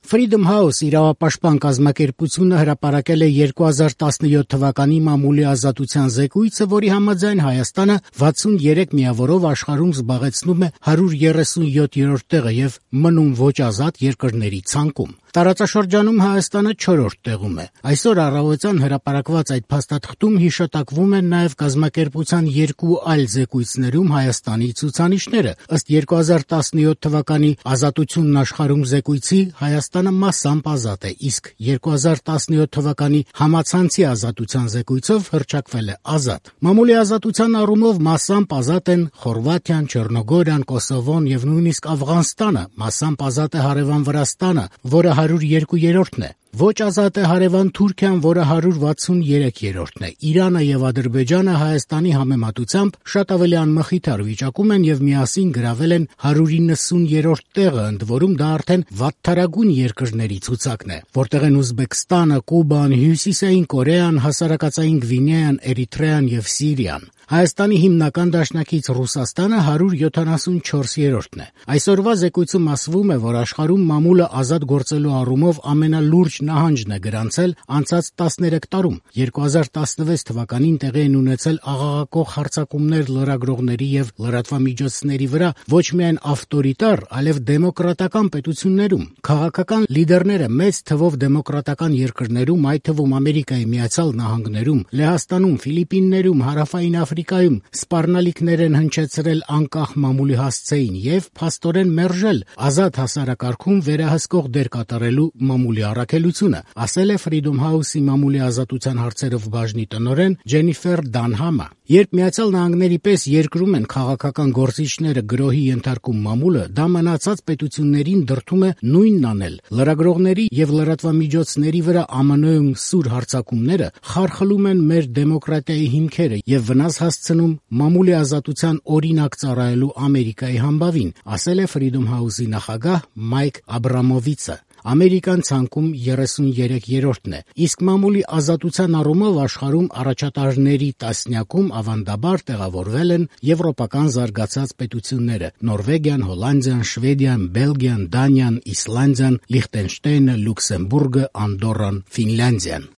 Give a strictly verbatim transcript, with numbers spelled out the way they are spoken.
Freedom House իրավապաշտպան կազմակերպությունը հրապարակել է երկու հազար տասնյոթ թվականի մամուլի ազատության զեկույցը, որի համաձայն Հայաստանը վաթսուներեք միավորով աշխարհում զբաղեցնում է հարյուր երեսունյոթերորդ տեղը եւ մնում ոչ ազատ երկրների ցանկում։ Տարածաշրջանում Հայաստանը չորրորդ տեղում է։ Այսօր առավոտյան հրապարակված այդ փաստաթղթում հիշատակվում են նաև կազմակերպության երկու այլ զեկույցներում Հայաստանի ցուցանիշները։ Ըստ երկու հազար տասնյոթ թվականի ազատությունն աշխարհում զեկույցի Հայաստանը մասամբ ազատ է, իսկ երկու հազար տասնյոթ թվականի համացանցի ազատության զեկույցով հռչակվել է ազատ։ Մամուլի ազատության առումով մասամբ ազատ են Խորվաթիան, Չեռնոգորիան, Կոսովոն եւ նույնիսկ Աֆղանստանը, մասամբ ազատ է հարևան Վրաստանը, որը հարյուր երկուերորդն է։ Ոչ ազատ է հարևան Թուրքիան, որը հարյուր վաթսուներեքերորդն է։ Իրանը եւ Ադրբեջանը Հայաստանի համեմատությամբ շատ ավելի անմխիթար վիճակում են եւ միասին գրավել են հարյուր իննսուներորդ տեղը, ընդ որում դա արդեն վատթարագույն երկրների ցուցակն է, որտեղ են Ուզբեկստանը, Կուբան, Հյուսիսային Կորեան, Հասարակածային Գվինեան, Էրիթրեան եւ Սիրիան։ Հայաստանի հիմնական դաշնակից Ռուսաստանը հարյուր յոթանասունչորսերորդն է։ Այսօրվա զեկույցում ասվում է, որ աշխարհում մամուլը ազատ գործելու առումով ամենալուրջ նահանջն է գրանցել անցած տասներեք տարում։ երկու հազար տասնվեց թվականին տեղի են ունեցել աղաղակող հարձակումներ լրագրողների եւ լրատվամիջոցների վրա ոչ միայն ավտորիտար, այլև դեմոկրատական պետություններում։ Քաղաքական լիդերները մեծ թվով դեմոկրատական երկրներում, այդ թվում Ամերիկայի Միացյալ Նահանգներում, Լեհաստանում, Ֆիլիպիններում, Հարավային Աֆրիկայում սպառնալիքներ են հնչեցրել անկախ մամուլի հասցեին եւ փաստորեն մերժել ազատ հասարակարգում վերահսկող դեր կատարելու մամուլի առաքելությունը, ասել է Freedom House-ի մամուլի ազատության հարցերով բաժնի տնօրեն Ջենիֆեր Դանհամը։ Երբ Միացյալ Նահանգների պես երկրում են քաղաքական գործիչները գրոհի ենթարկում մամուլը, դա մնացած պետություններին դրդում է նույնն անել։ Լրագրողների եւ լրատվամիջոցների վրա Α M N-ում սուր հարձակումները խարխլում են մեր դեմոկրատիայի հիմքերը եւ վնաս հասցնում մամուլի ազատության օրինակ ծառայելու Ամերիկայի համբավին, ասել է Freedom House-ի նախագահ Մայք Աբրամովիցը։ Ամերիկան ցանկում երեսուներեքերորդն է, իսկ մամուլի ազատության առումով աշխարհում առաջատարների տասնյակում ավանդաբար տեղավորվել են եվրոպական զարգացած պետությունները՝ Նորվեգիան, Հոլանդիան, Շվեդիան, Բելգիան, Դանիան, Իսլանդիան, Լիխտենշտեյնը, Լյուքսեմբուրգը, Անդորրան, Ֆինլանդիան։